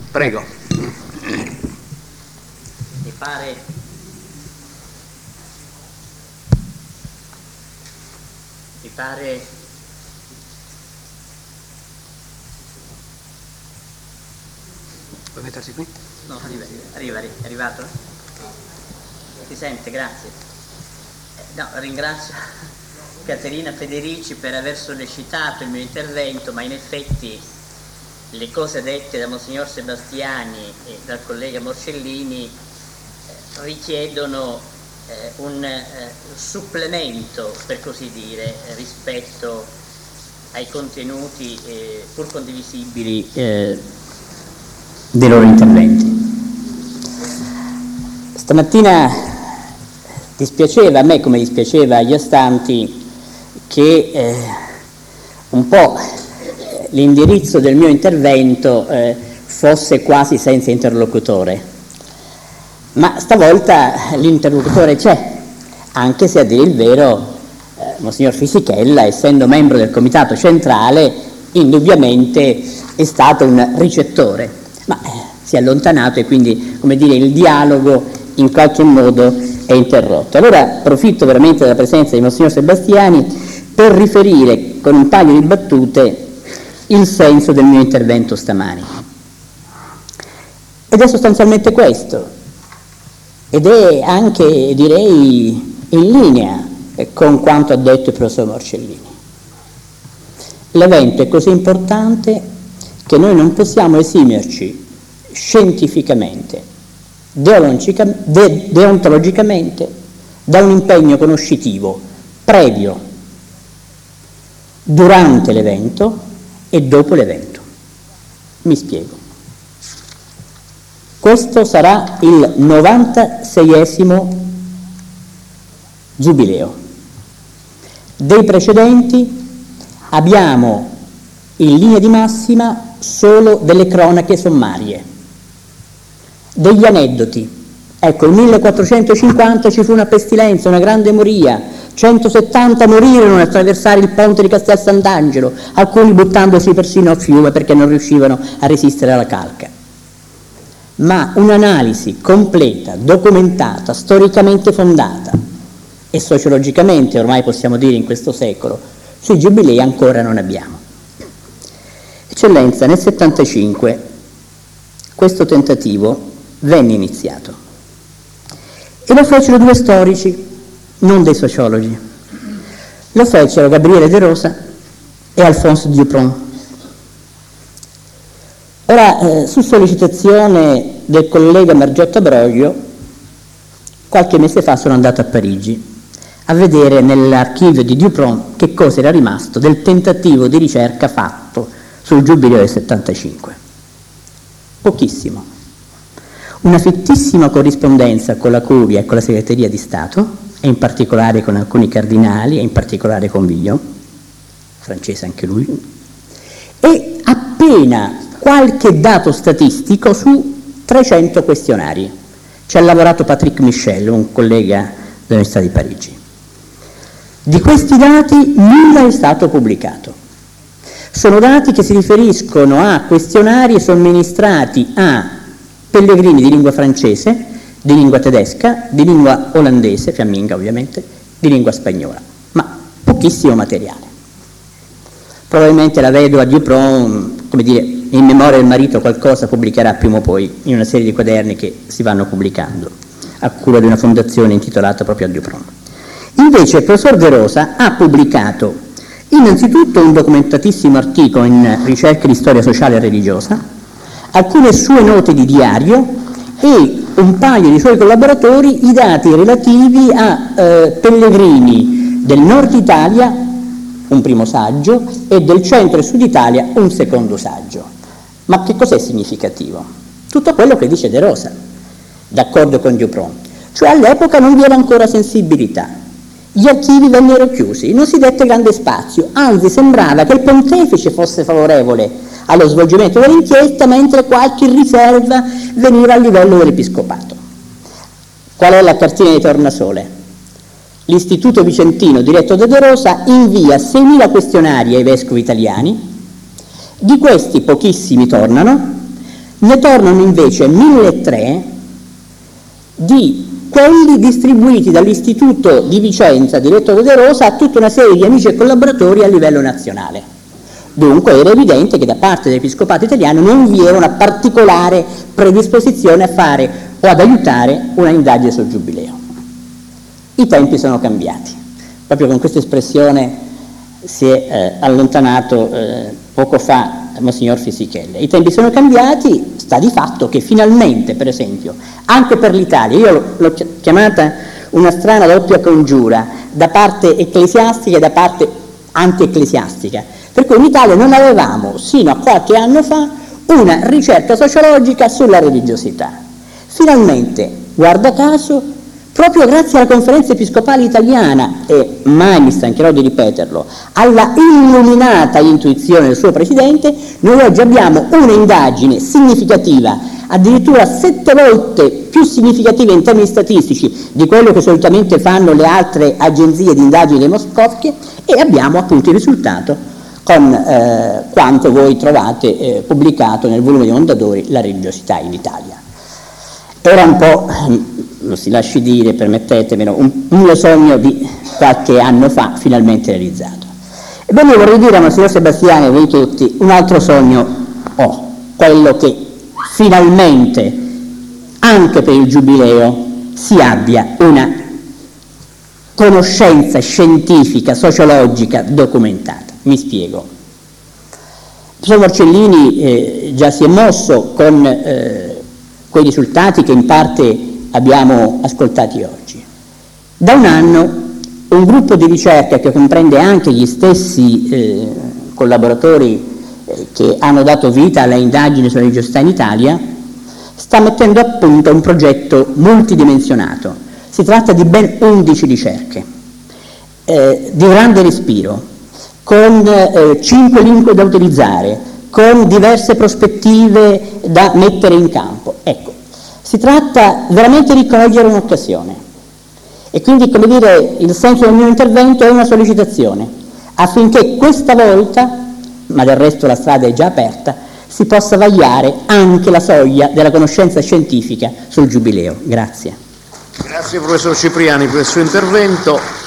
Prego. Mi pare Vuoi mettersi qui? no, arriva, è arrivato? Si sente, grazie. No, ringrazio Caterina Federici per aver sollecitato il mio intervento, ma in effetti le cose dette da Monsignor Sebastiani e dal collega Morcellini richiedono un supplemento, per così dire, rispetto ai contenuti pur condivisibili dei loro interventi. Stamattina dispiaceva a me, come dispiaceva agli astanti, che un po' l'indirizzo del mio intervento fosse quasi senza interlocutore, ma stavolta l'interlocutore c'è, anche se a dire il vero Monsignor Fisichella, essendo membro del comitato centrale, indubbiamente è stato un ricettore, ma si è allontanato e quindi, come dire, il dialogo in qualche modo è interrotto. Allora approfitto veramente della presenza di Monsignor Sebastiani per riferire con un paio di battute il senso del mio intervento stamani. Ed è sostanzialmente questo, ed è anche, direi, in linea con quanto ha detto il professor Morcellini. L'evento è così importante che noi non possiamo esimerci scientificamente, deontologicamente, da un impegno conoscitivo previo, durante l'evento e dopo l'evento. Mi spiego. Questo sarà il 96esimo giubileo. Dei precedenti abbiamo in linea di massima solo delle cronache sommarie, degli aneddoti. Ecco, nel 1450 ci fu una pestilenza, una grande moria, 170 morirono nel attraversare il ponte di Castel Sant'Angelo, alcuni buttandosi persino a fiume perché non riuscivano a resistere alla calca. Ma un'analisi completa, documentata, storicamente fondata e sociologicamente, ormai possiamo dire in questo secolo, sui giubilei ancora non abbiamo. Eccellenza, nel 75 questo tentativo venne iniziato e lo fecero due storici, non dei sociologi. Lo fecero Gabriele De Rosa e Alphonse Dupron. Ora, su sollecitazione del collega Margiotto Broglio, qualche mese fa sono andato a Parigi a vedere nell'archivio di Dupron che cosa era rimasto del tentativo di ricerca fatto sul Giubileo del 75. Pochissimo. Una fittissima corrispondenza con la Curia e con la Segreteria di Stato, e in particolare con alcuni cardinali, e in particolare con Villon, francese anche lui, e appena qualche dato statistico su 300 questionari. Ci ha lavorato Patrick Michel, un collega dell'Università di Parigi. Di questi dati nulla è stato pubblicato. Sono dati che si riferiscono a questionari somministrati a pellegrini di lingua francese, di lingua tedesca, di lingua olandese, fiamminga ovviamente, di lingua spagnola, ma pochissimo materiale. Probabilmente la vedova Dupron, come dire, in memoria del marito qualcosa pubblicherà prima o poi in una serie di quaderni che si vanno pubblicando a cura di una fondazione intitolata proprio a Dupron. Invece il professor De Rosa ha pubblicato innanzitutto un documentatissimo articolo in ricerche di storia sociale e religiosa, alcune sue note di diario e un paio di suoi collaboratori i dati relativi a pellegrini del nord Italia, un primo saggio, e del centro e sud Italia un secondo saggio. Ma che cos'è significativo? Tutto quello che dice De Rosa, d'accordo con Dupron. Cioè all'epoca non vi era ancora sensibilità, gli archivi vennero chiusi, non si dette grande spazio, anzi sembrava che il pontefice fosse favorevole allo svolgimento dell'inchiesta, mentre qualche riserva veniva a livello dell'episcopato. Qual è la cartina di tornasole? L'Istituto Vicentino, diretto da De Rosa, invia 6.000 questionari ai vescovi italiani, di questi pochissimi tornano, Ne tornano invece 1.300 di quelli distribuiti dall'Istituto di Vicenza, diretto da De Rosa, a tutta una serie di amici e collaboratori a livello nazionale. Dunque era evidente che da parte dell'Episcopato italiano non vi era una particolare predisposizione a fare o ad aiutare una indagine sul Giubileo. I tempi sono cambiati. Proprio con questa espressione si è allontanato poco fa Monsignor Fisichella. I tempi sono cambiati, sta di fatto che finalmente, per esempio, anche per l'Italia, io l'ho chiamata una strana doppia congiura, da parte ecclesiastica e da parte antiecclesiastica, per cui in Italia non avevamo, sino a qualche anno fa, una ricerca sociologica sulla religiosità. Finalmente, guarda caso, proprio grazie alla Conferenza Episcopale Italiana, e mai mi stancherò di ripeterlo, alla illuminata intuizione del suo Presidente, noi oggi abbiamo un'indagine significativa, addirittura 7 volte più significativa in termini statistici di quello che solitamente fanno le altre agenzie di indagini demoscopiche, e abbiamo appunto il risultato con quanto voi trovate pubblicato nel volume di Mondadori, La religiosità in Italia. Era un po', lo si lasci dire, permettetemelo, un mio sogno di qualche anno fa, finalmente realizzato. Ebbene, io vorrei dire a Monsignor Sebastiani e a voi tutti, un altro sogno ho, quello che finalmente, anche per il Giubileo, si abbia una conoscenza scientifica, sociologica, documentata. Mi spiego. Il professor Morcellini già si è mosso con quei risultati che in parte abbiamo ascoltati oggi. Da un anno un gruppo di ricerca che comprende anche gli stessi collaboratori che hanno dato vita alle indagini sulla religiosità in Italia sta mettendo a punto un progetto multidimensionato. Si tratta di ben 11 ricerche di grande respiro, con 5 lingue da utilizzare, con diverse prospettive da mettere in campo. Ecco, si tratta veramente di cogliere un'occasione. E quindi, come dire, il senso del mio intervento è una sollecitazione affinché questa volta, ma del resto la strada è già aperta, si possa vagliare anche la soglia della conoscenza scientifica sul Giubileo. Grazie. Grazie professor Cipriani per il suo intervento.